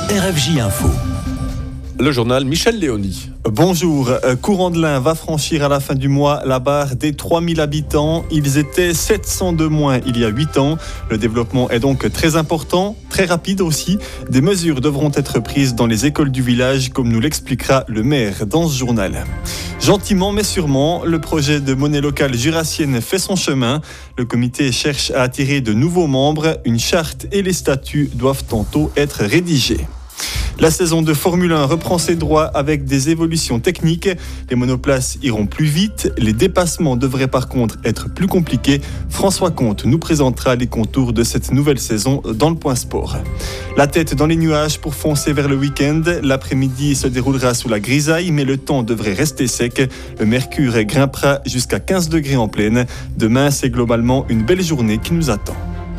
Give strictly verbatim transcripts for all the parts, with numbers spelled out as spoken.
R F J Info. Le journal Michel Léoni. Bonjour. Courandlin va franchir à la fin du mois la barre des trois mille habitants. Ils étaient sept cents de moins il y a huit ans. Le développement est donc très important, très rapide aussi. Des mesures devront être prises dans les écoles du village, comme nous l'expliquera le maire dans ce journal. Gentiment mais sûrement, le projet de monnaie locale jurassienne fait son chemin. Le comité cherche à attirer de nouveaux membres. Une charte et les statuts doivent tantôt être rédigés. La saison de Formule un reprend ses droits avec des évolutions techniques. Les monoplaces iront plus vite. Les dépassements devraient par contre être plus compliqués. François Comte nous présentera les contours de cette nouvelle saison dans le Point Sport. La tête dans les nuages pour foncer vers le week-end. L'après-midi se déroulera sous la grisaille, mais le temps devrait rester sec. Le mercure grimpera jusqu'à quinze degrés en pleine. Demain, c'est globalement une belle journée qui nous attend.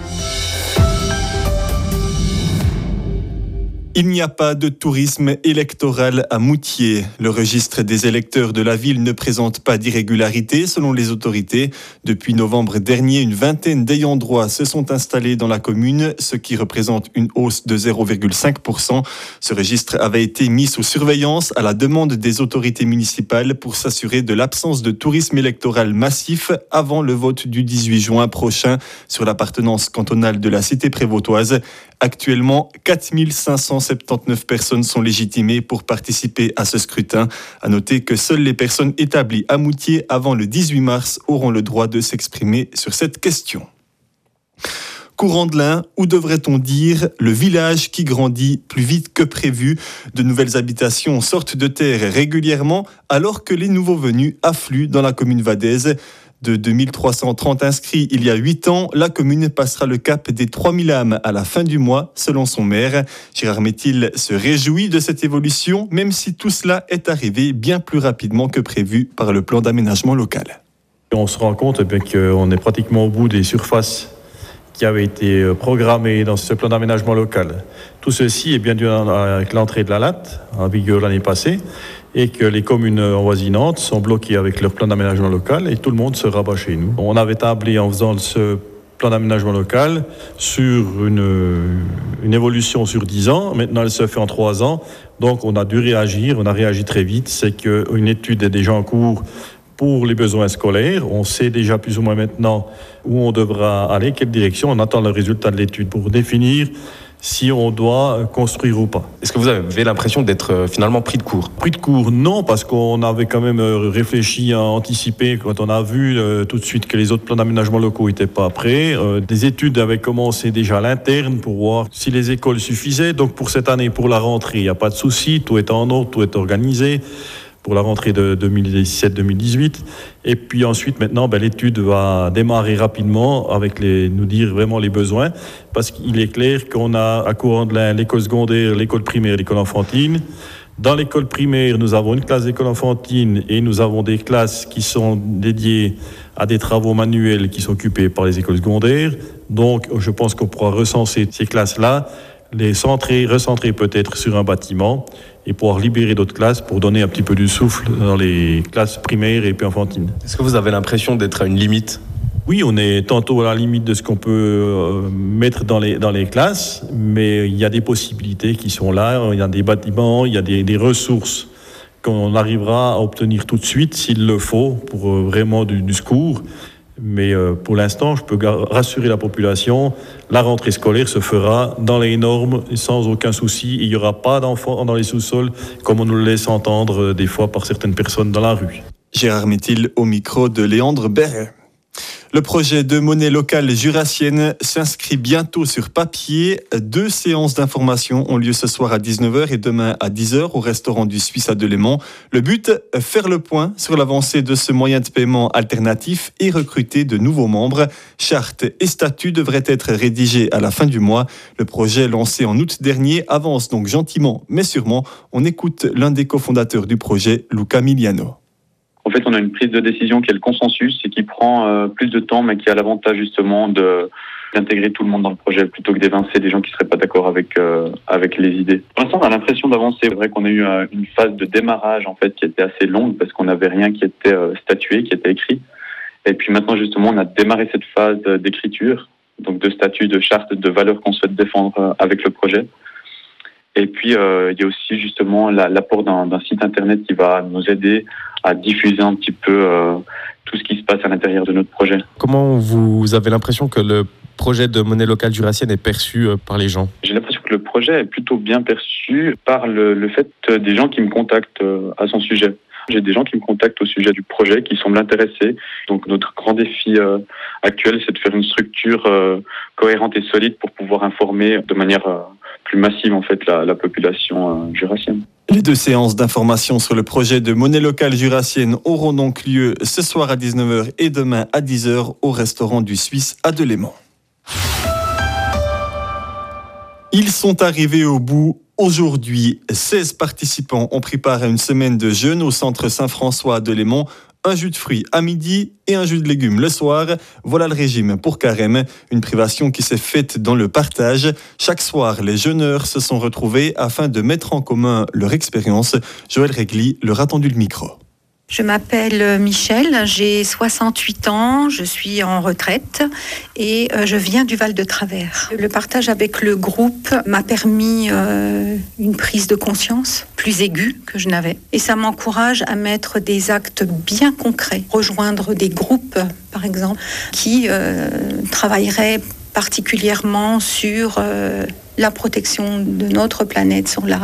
Il n'y a pas de tourisme électoral à Moutier. Le registre des électeurs de la ville ne présente pas d'irrégularité selon les autorités. Depuis novembre dernier, une vingtaine d'ayants droit se sont installés dans la commune, ce qui représente une hausse de zéro virgule cinq pour cent. Ce registre avait été mis sous surveillance à la demande des autorités municipales pour s'assurer de l'absence de tourisme électoral massif avant le vote du dix-huit juin prochain sur l'appartenance cantonale de la cité prévôtoise. Actuellement, quatre mille cinq cent soixante-dix-neuf personnes sont légitimées pour participer à ce scrutin. À noter que seules les personnes établies à Moutier avant le dix-huit mars auront le droit de s'exprimer sur cette question. Courandlin, ou devrait-on dire le village qui grandit plus vite que prévu. De nouvelles habitations sortent de terre régulièrement alors que les nouveaux venus affluent dans la commune vadaise. De deux mille trois cent trente inscrits il y a huit ans, la commune passera le cap des trois mille âmes à la fin du mois, selon son maire. Gérard Métil se réjouit de cette évolution, même si tout cela est arrivé bien plus rapidement que prévu par le plan d'aménagement local. On se rend compte eh bien, qu'on est pratiquement au bout des surfaces qui avaient été programmées dans ce plan d'aménagement local. Tout ceci est bien dû avec l'entrée de la latte, en vigueur l'année passée, et que les communes avoisinantes sont bloquées avec leur plan d'aménagement local et tout le monde se rabat chez nous. On avait tablé en faisant ce plan d'aménagement local sur une, une évolution sur dix ans. Maintenant, elle se fait en trois ans. Donc, on a dû réagir. On a réagi très vite. C'est qu'une étude est déjà en cours pour les besoins scolaires. On sait déjà plus ou moins maintenant où on devra aller, quelle direction. On attend le résultat de l'étude pour définir si on doit construire ou pas. Est-ce que vous avez l'impression d'être finalement pris de court ? Pris de court, non, parce qu'on avait quand même réfléchi, anticipé, quand on a vu euh, tout de suite que les autres plans d'aménagement locaux n'étaient pas prêts. Euh, des études avaient commencé déjà à l'interne pour voir si les écoles suffisaient. Donc pour cette année, pour la rentrée, il n'y a pas de souci, tout est en ordre, tout est organisé pour la rentrée de deux mille dix-sept deux mille dix-huit. Et puis ensuite, maintenant, ben, l'étude va démarrer rapidement avec les, nous dire vraiment les besoins, parce qu'il est clair qu'on a à Courandlin l'école secondaire, l'école primaire, l'école enfantine. Dans l'école primaire, nous avons une classe d'école enfantine et nous avons des classes qui sont dédiées à des travaux manuels qui sont occupés par les écoles secondaires. Donc, je pense qu'on pourra recenser ces classes-là, les centrer, recentrer peut-être sur un bâtiment et pouvoir libérer d'autres classes pour donner un petit peu du souffle dans les classes primaires et puis enfantines. Est-ce que vous avez l'impression d'être à une limite ? Oui, on est tantôt à la limite de ce qu'on peut euh, mettre dans les, dans les classes, mais il y a des possibilités qui sont là, il y a des bâtiments, il y a des, des ressources qu'on arrivera à obtenir tout de suite s'il le faut pour euh, vraiment du, du secours. Mais euh, pour l'instant, je peux rassurer la population, la rentrée scolaire se fera dans les normes sans aucun souci. Il n'y aura pas d'enfants dans les sous-sols comme on nous le laisse entendre euh, des fois par certaines personnes dans la rue. Gérard Métil au micro de Léandre Berret. Le projet de monnaie locale jurassienne s'inscrit bientôt sur papier. Deux séances d'information ont lieu ce soir à dix-neuf heures et demain à dix heures au restaurant du Suisse à Delémont. Le but, faire le point sur l'avancée de ce moyen de paiement alternatif et recruter de nouveaux membres. Charte et statut devraient être rédigés à la fin du mois. Le projet lancé en août dernier avance donc gentiment mais sûrement. On écoute l'un des cofondateurs du projet, Luca Miliano. En fait, on a une prise de décision qui est le consensus et qui prend euh, plus de temps, mais qui a l'avantage justement de, d'intégrer tout le monde dans le projet plutôt que d'évincer des gens qui ne seraient pas d'accord avec, euh, avec les idées. Pour l'instant, on a l'impression d'avancer. C'est vrai qu'on a eu euh, une phase de démarrage en fait qui était assez longue parce qu'on n'avait rien qui était euh, statué, qui était écrit. Et puis maintenant, justement, on a démarré cette phase d'écriture, donc de statut, de charte, de valeurs qu'on souhaite défendre euh, avec le projet. Et puis, euh, il y a aussi justement la, l'apport d'un, d'un site internet qui va nous aider à diffuser un petit peu euh, tout ce qui se passe à l'intérieur de notre projet. Comment vous avez l'impression que le projet de monnaie locale jurassienne est perçu par les gens ? J'ai l'impression que le projet est plutôt bien perçu par le, le fait des gens qui me contactent à son sujet. J'ai des gens qui me contactent au sujet du projet, qui semblent intéressés. Donc notre grand défi euh, actuel, c'est de faire une structure euh, cohérente et solide pour pouvoir informer de manière euh, plus massive en fait la, la population euh, jurassienne. Les deux séances d'information sur le projet de monnaie locale jurassienne auront donc lieu ce soir à dix-neuf heures et demain à dix heures au restaurant du Suisse à Delémont. Ils sont arrivés au bout. Aujourd'hui, seize participants ont pris part à une semaine de jeûne au centre Saint-François à Delémont. Un jus de fruits à midi et un jus de légumes le soir. Voilà le régime pour Carême, une privation qui s'est faite dans le partage. Chaque soir, les jeûneurs se sont retrouvés afin de mettre en commun leur expérience. Joël Régli leur a tendu le micro. Je m'appelle Michel, j'ai soixante-huit ans, je suis en retraite et je viens du Val de Travers. Le partage avec le groupe m'a permis euh, une prise de conscience plus aiguë que je n'avais. Et ça m'encourage à mettre des actes bien concrets, rejoindre des groupes par exemple qui euh, travailleraient particulièrement sur euh, la protection de notre planète, sur la,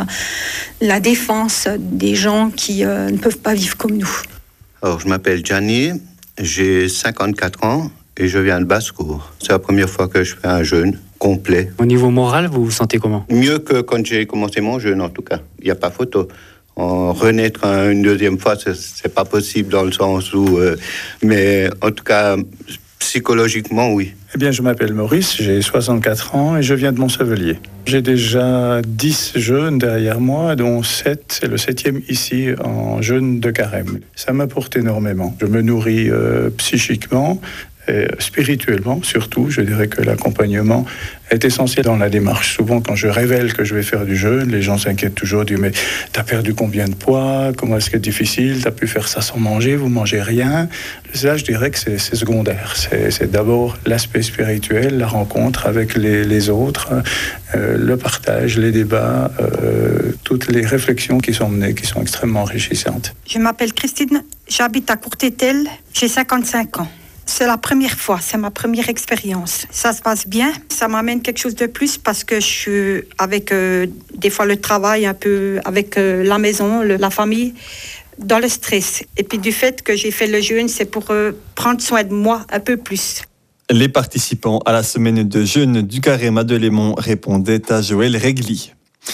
la défense des gens qui euh, ne peuvent pas vivre comme nous. Alors, je m'appelle Gianni, j'ai cinquante-quatre ans et je viens de Basse-Cour. C'est la première fois que je fais un jeûne complet. Au niveau moral, vous vous sentez comment ? Mieux que quand j'ai commencé mon jeûne, en tout cas. Il n'y a pas photo. En renaître une deuxième fois, c'est, c'est pas possible dans le sens où... Euh, mais en tout cas, psychologiquement, oui. Eh bien, je m'appelle Maurice, j'ai soixante-quatre ans et je viens de Montsevelier. J'ai déjà dix jeûnes derrière moi, dont sept, c'est le septième ici en jeûne de carême. Ça m'apporte énormément. Je me nourris euh, psychiquement, et spirituellement surtout. Je dirais que l'accompagnement est essentiel dans la démarche. Souvent, quand je révèle que je vais faire du jeûne, les gens s'inquiètent toujours du « mais t'as perdu combien de poids ? Comment est-ce que c'est difficile ? T'as pu faire ça sans manger ? Vous mangez rien ?» Là, je dirais que c'est, c'est secondaire. C'est, c'est d'abord l'aspect spirituel, la rencontre avec les, les autres, euh, le partage, les débats, euh, toutes les réflexions qui sont menées, qui sont extrêmement enrichissantes. Je m'appelle Christine, j'habite à Courtétel, j'ai cinquante-cinq ans. C'est la première fois, c'est ma première expérience. Ça se passe bien, ça m'amène quelque chose de plus parce que je suis avec euh, des fois le travail, un peu avec euh, la maison, le, la famille, dans le stress. Et puis du fait que j'ai fait le jeûne, c'est pour euh, prendre soin de moi un peu plus. Les participants à la semaine de jeûne du Carême à Delémont répondaient à Joël Régli.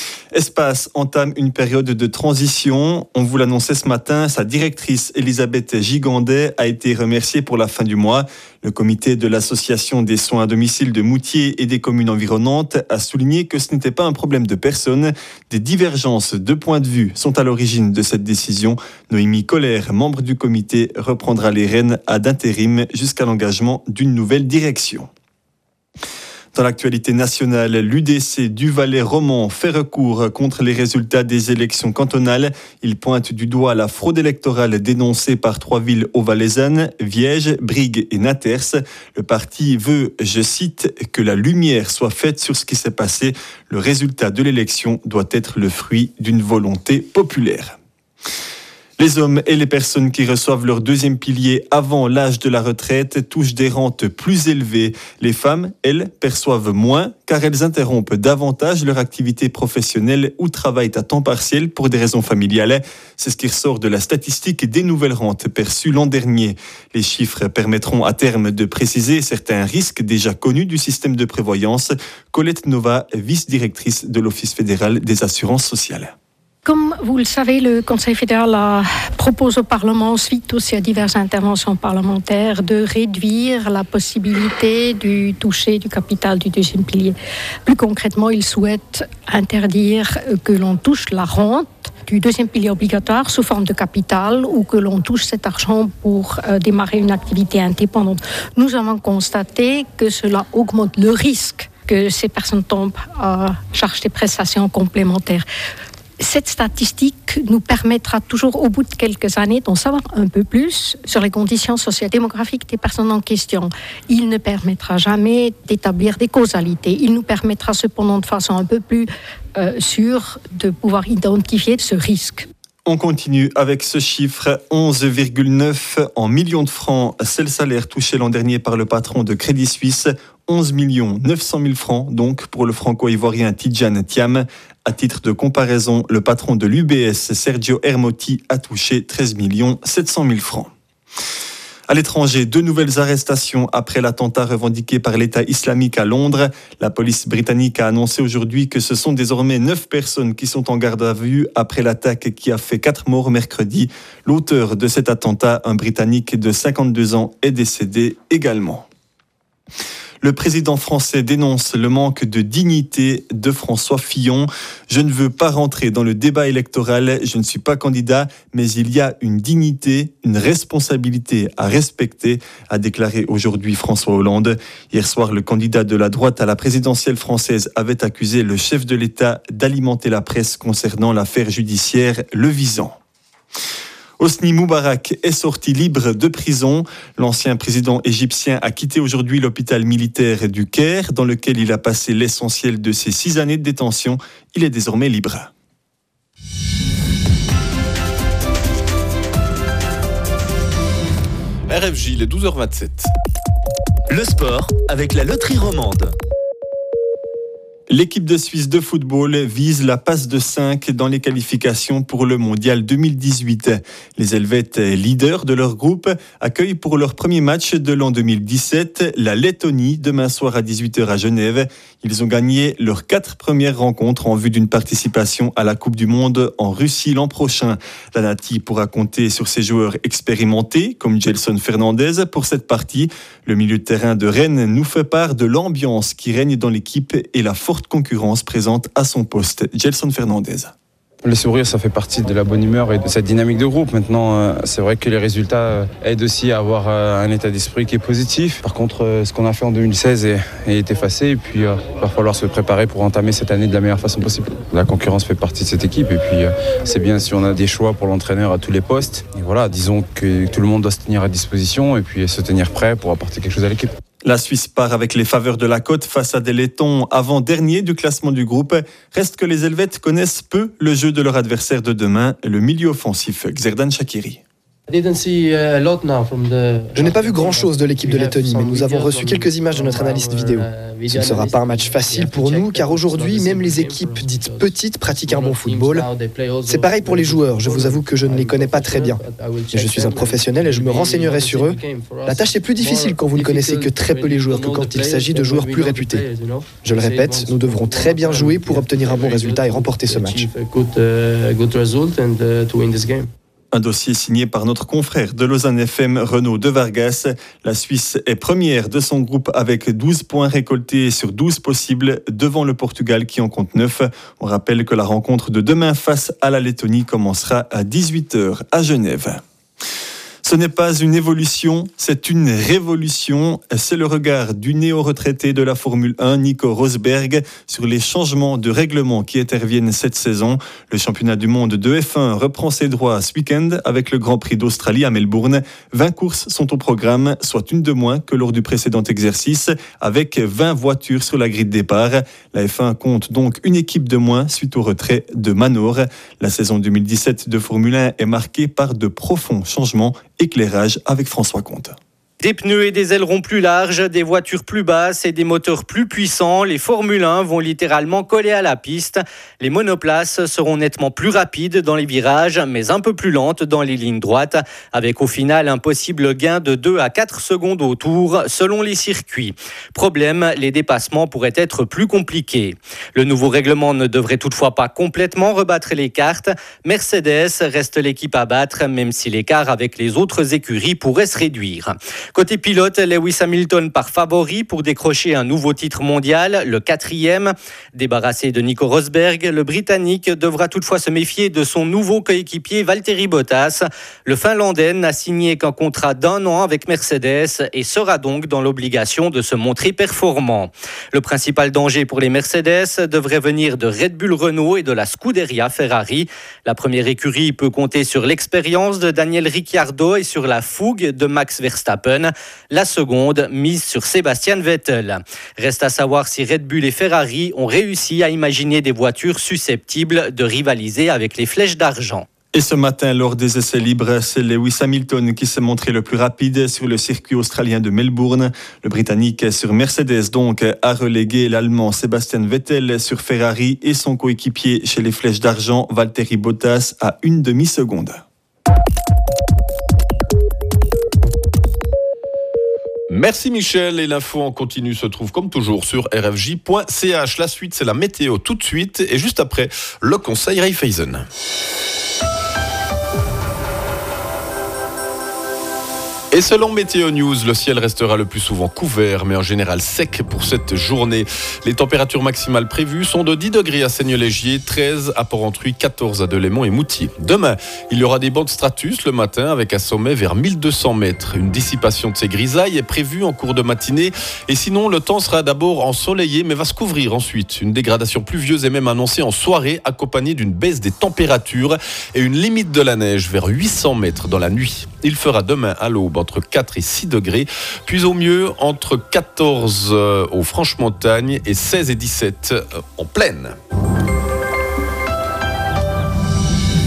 Espace entame une période de transition. On vous l'annonçait ce matin, sa directrice Elisabeth Gigandet a été remerciée pour la fin du mois. Le comité de l'association des soins à domicile de Moutier et des communes environnantes a souligné que ce n'était pas un problème de personne. Des divergences de points de vue sont à l'origine de cette décision. Noémie Colère, membre du comité, reprendra les rênes à d'intérim jusqu'à l'engagement d'une nouvelle direction. Dans l'actualité nationale, l'U D C du Valais-Romand fait recours contre les résultats des élections cantonales. Il pointe du doigt la fraude électorale dénoncée par trois villes haut-valaisannes, Viège, Brigue et Naters. Le parti veut, je cite, que la lumière soit faite sur ce qui s'est passé. Le résultat de l'élection doit être le fruit d'une volonté populaire. Les hommes et les personnes qui reçoivent leur deuxième pilier avant l'âge de la retraite touchent des rentes plus élevées. Les femmes, elles, perçoivent moins car elles interrompent davantage leur activité professionnelle ou travaillent à temps partiel pour des raisons familiales. C'est ce qui ressort de la statistique des nouvelles rentes perçues l'an dernier. Les chiffres permettront à terme de préciser certains risques déjà connus du système de prévoyance. Colette Nova, vice-directrice de l'Office fédéral des assurances sociales. Comme vous le savez, le Conseil fédéral a, propose au Parlement, suite aussi à diverses interventions parlementaires, de réduire la possibilité du toucher du capital du deuxième pilier. Plus concrètement, il souhaite interdire que l'on touche la rente du deuxième pilier obligatoire sous forme de capital ou que l'on touche cet argent pour euh, démarrer une activité indépendante. Nous avons constaté que cela augmente le risque que ces personnes tombent à charge des prestations complémentaires. cette statistique nous permettra toujours, au bout de quelques années, d'en savoir un peu plus sur les conditions sociodémographiques des personnes en question. Il ne permettra jamais d'établir des causalités. Il nous permettra cependant de façon un peu plus euh, sûre de pouvoir identifier ce risque. On continue avec ce chiffre, onze virgule neuf en millions de francs. C'est le salaire touché l'an dernier par le patron de Crédit Suisse. onze millions neuf cent mille francs, donc pour le franco-ivoirien Tidjane Thiam. À titre de comparaison, le patron de l'U B S, Sergio Ermotti, a touché treize millions sept cent mille francs. À l'étranger, deux nouvelles arrestations après l'attentat revendiqué par l'État islamique à Londres. La police britannique a annoncé aujourd'hui que ce sont désormais neuf personnes qui sont en garde à vue après l'attaque qui a fait quatre morts mercredi. L'auteur de cet attentat, un Britannique de cinquante-deux ans, est décédé également. Le président français dénonce le manque de dignité de François Fillon. « Je ne veux pas rentrer dans le débat électoral, je ne suis pas candidat, mais il y a une dignité, une responsabilité à respecter », a déclaré aujourd'hui François Hollande. Hier soir, le candidat de la droite à la présidentielle française avait accusé le chef de l'État d'alimenter la presse concernant l'affaire judiciaire le visant. Hosni Moubarak est sorti libre de prison. L'ancien président égyptien a quitté aujourd'hui l'hôpital militaire du Caire, dans lequel il a passé l'essentiel de ses six années de détention. Il est désormais libre. R F J, il est douze heures vingt-sept. Le sport avec la loterie romande. L'équipe de Suisse de football vise la passe de cinq dans les qualifications pour le mondial deux mille dix-huit. Les Helvètes, leaders de leur groupe, accueillent pour leur premier match de l'an deux mille dix-sept la Lettonie demain soir à dix-huit heures à Genève. Ils ont gagné leurs quatre premières rencontres en vue d'une participation à la Coupe du Monde en Russie l'an prochain. La Nati pourra compter sur ses joueurs expérimentés comme Gelson Fernandez pour cette partie. Le milieu de terrain de Rennes nous fait part de l'ambiance qui règne dans l'équipe et la forte concurrence présente à son poste. Gelson Fernandez. Le sourire, ça fait partie de la bonne humeur et de cette dynamique de groupe. Maintenant, c'est vrai que les résultats aident aussi à avoir un état d'esprit qui est positif. Par contre, ce qu'on a fait en deux mille seize est, est effacé et puis il va falloir se préparer pour entamer cette année de la meilleure façon possible. La concurrence fait partie de cette équipe et puis c'est bien si on a des choix pour l'entraîneur à tous les postes. Et voilà, disons que tout le monde doit se tenir à disposition et puis se tenir prêt pour apporter quelque chose à l'équipe. La Suisse part avec les faveurs de la cote face à des Lettons avant-dernier du classement du groupe. Reste que les Helvètes connaissent peu le jeu de leur adversaire de demain, le milieu offensif Xherdan Shaqiri. Je n'ai pas vu grand-chose de l'équipe de Lettonie, mais nous avons reçu quelques images de notre analyste vidéo. Ce ne sera pas un match facile pour nous, car aujourd'hui, même les équipes dites petites pratiquent un bon football. C'est pareil pour les joueurs, je vous avoue que je ne les connais pas très bien. Mais je suis un professionnel et je me renseignerai sur eux. La tâche est plus difficile quand vous ne connaissez que très peu les joueurs que quand il s'agit de joueurs plus réputés. Je le répète, nous devrons très bien jouer pour obtenir un bon résultat et remporter ce match. Un dossier signé par notre confrère de Lausanne F M, Renaud de Vargas. La Suisse est première de son groupe avec douze points récoltés sur douze possibles devant le Portugal qui en compte neuf. On rappelle que la rencontre de demain face à la Lettonie commencera à dix-huit heures à Genève. Ce n'est pas une évolution, c'est une révolution. C'est le regard du néo-retraité de la Formule un, Nico Rosberg, sur les changements de règlement qui interviennent cette saison. Le championnat du monde de F un reprend ses droits ce week-end avec le Grand Prix d'Australie à Melbourne. vingt courses sont au programme, soit une de moins que lors du précédent exercice, avec vingt voitures sur la grille de départ. La F un compte donc une équipe de moins suite au retrait de Manor. La saison deux mille dix-sept de Formule un est marquée par de profonds changements. Éclairage avec François Comte. Des pneus et des ailerons plus larges, des voitures plus basses et des moteurs plus puissants, les Formule un vont littéralement coller à la piste. Les monoplaces seront nettement plus rapides dans les virages, mais un peu plus lentes dans les lignes droites, avec au final un possible gain de deux à quatre secondes au tour, selon les circuits. Problème, les dépassements pourraient être plus compliqués. Le nouveau règlement ne devrait toutefois pas complètement rebattre les cartes. Mercedes reste l'équipe à battre, même si l'écart avec les autres écuries pourrait se réduire. Côté pilote, Lewis Hamilton part favori pour décrocher un nouveau titre mondial, le quatrième. Débarrassé de Nico Rosberg, le Britannique devra toutefois se méfier de son nouveau coéquipier Valtteri Bottas. Le Finlandais n'a signé qu'un contrat d'un an avec Mercedes et sera donc dans l'obligation de se montrer performant. Le principal danger pour les Mercedes devrait venir de Red Bull Renault et de la Scuderia Ferrari. La première écurie peut compter sur l'expérience de Daniel Ricciardo et sur la fougue de Max Verstappen. La seconde mise sur Sebastian Vettel. Reste à savoir si Red Bull et Ferrari ont réussi à imaginer des voitures susceptibles de rivaliser avec les flèches d'argent. Et ce matin, lors des essais libres, c'est Lewis Hamilton qui s'est montré le plus rapide sur le circuit australien de Melbourne. Le Britannique sur Mercedes donc a relégué l'Allemand Sebastian Vettel sur Ferrari et son coéquipier chez les flèches d'argent, Valtteri Bottas, à une demi-seconde. Merci Michel, et l'info en continu se trouve comme toujours sur r f j point c h. La suite, c'est la météo tout de suite et juste après, le conseil Raiffeisen. Et selon Météo News, le ciel restera le plus souvent couvert, mais en général sec pour cette journée. Les températures maximales prévues sont de dix degrés à Seignelay-Gier, treize à Porrentruy, quatorze à Delémont et Moutier. Demain, il y aura des bancs de stratus le matin avec un sommet vers mille deux cents mètres. Une dissipation de ces grisailles est prévue en cours de matinée. Et sinon, le temps sera d'abord ensoleillé, mais va se couvrir ensuite. Une dégradation pluvieuse est même annoncée en soirée, accompagnée d'une baisse des températures et une limite de la neige vers huit cents mètres dans la nuit. Il fera demain à l'aube entre quatre et six degrés, puis au mieux entre quatorze aux Franches-Montagnes et seize et dix-sept en plaine.